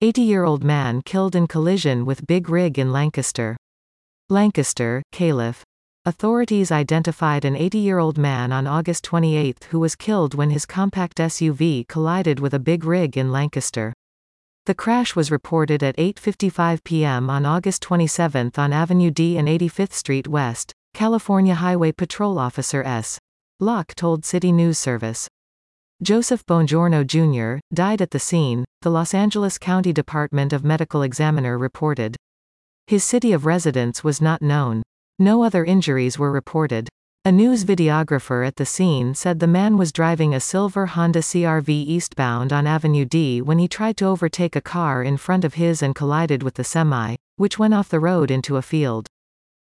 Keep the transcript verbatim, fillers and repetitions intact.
eighty-year-old man killed in collision with big rig in Lancaster. Lancaster, Caliph. Authorities identified an eighty-year-old man on August twenty-eighth who was killed when his compact S U V collided with a big rig in Lancaster. The crash was reported at eight fifty-five p m on August twenty-seventh on Avenue D and eighty-fifth Street West, California Highway Patrol Officer S. Locke told City News Service. Joseph Bongiorno Junior died at the scene, the Los Angeles County Department of Medical Examiner reported. His city of residence was not known. No other injuries were reported. A news videographer at the scene said the man was driving a silver Honda C R V eastbound on Avenue D when he tried to overtake a car in front of his and collided with the semi, which went off the road into a field.